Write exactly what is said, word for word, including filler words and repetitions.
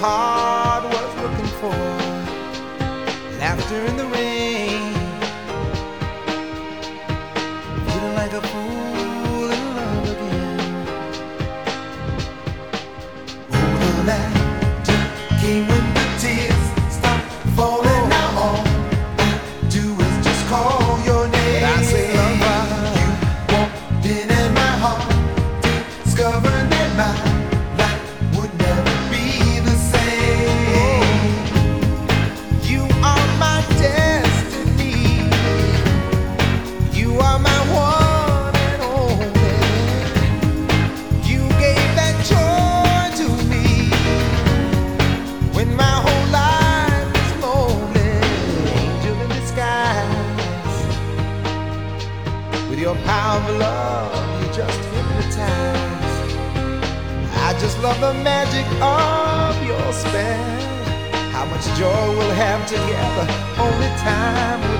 heart was looking for. Laughter in the rain, feeling like a fool in love again. Oh, the laughter came when the tears stopped falling. Now all I do is just call your name. I say, lover, you walked in and my heart discovered that my life would never be the same. You are my destiny. You are my one and only. You gave that joy to me when my whole life was lonely. Angel in disguise, with your power of love, you just hypnotize. I just love the magic of your spell. How much joy we'll have together, only time